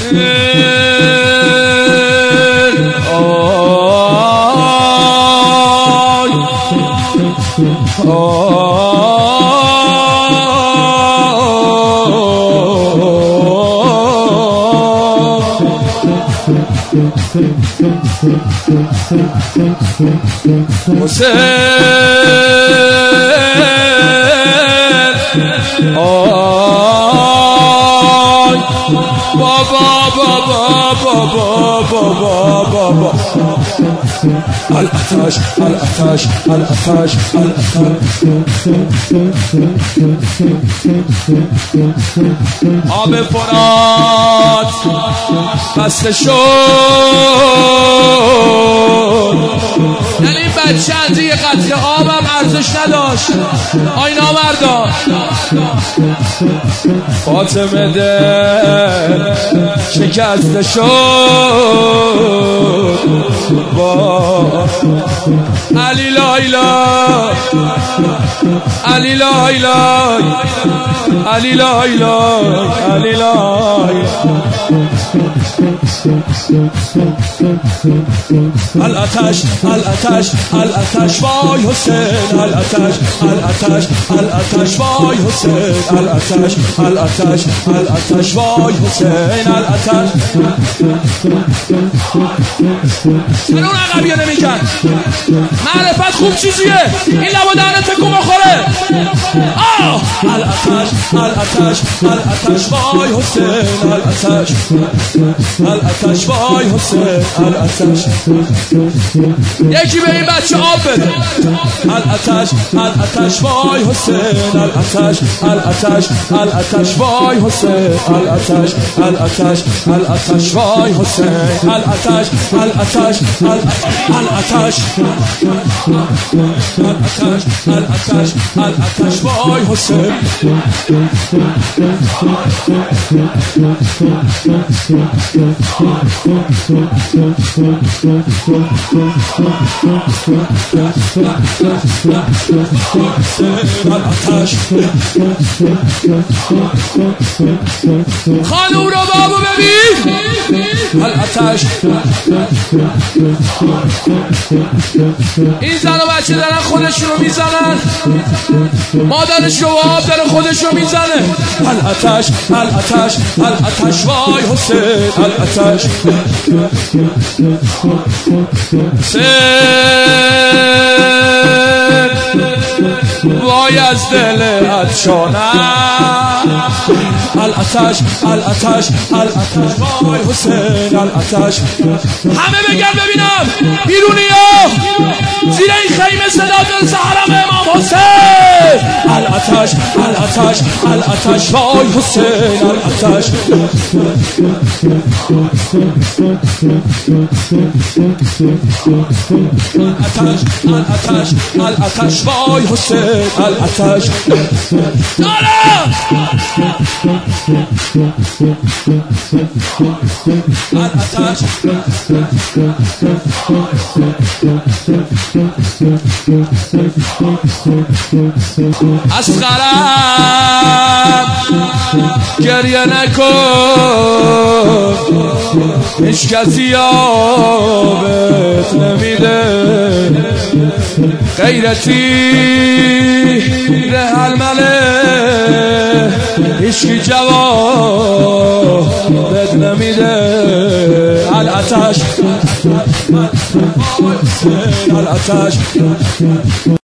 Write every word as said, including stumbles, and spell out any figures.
حسین آی بابا بابا بابا بابا بابا الاتش الاتش الاتش آب فرات بسته شد. یعنی این بچه از یه قطره آبم ارزش نداشت. آی نامردا فاطمه دل شکسته شد با علی لایلا علی لایلا علی لایلا علی لایلا الاتش الاتش الاتش وای حسین الاتش الاتش الاتش وای حسین الاتش الاتش الاتش وای حسین الاتش. چرا اون عقبیه نمیکن؟ معرفت خوب چیزیه، این لبا دهنه تکون بخوره. آه الاتش الاتش الاتش وای حسین الاتش الاتش وای حسین الاتش. یکی به این بچه آب بده. الاتش الاتش وای حسین الاتش الاتش الاتش وای حسین الاتش الاتش الاتش وای حسین الاتش الاتش الاتش الاتش الاتش الاتش وای حسین. خانوم رو بابو ببین. الاتش این زن و بچه دارن خودشون رو میزنن، مادرش رو آب داره خودش رو میزنه. الاتش الاتش الاتش وای حسین الاتش. وای از دل اتشانم. الاتش الاتش الاتش وای حسین الاتش. همه بگن ببینم بیرونی ها زیر این خیمه صدا دل سحرم امام حسین. الاتش الاتش الاتش وای حسین الاتش. الاتش الاتش الاتش وای حسین الاتش. دارم الاتش اصغرم گریه نکن، هیچ کسی آبت نمیده. غیرتی رهل مله هیچکی جوابت نمیده. الاتش الاتش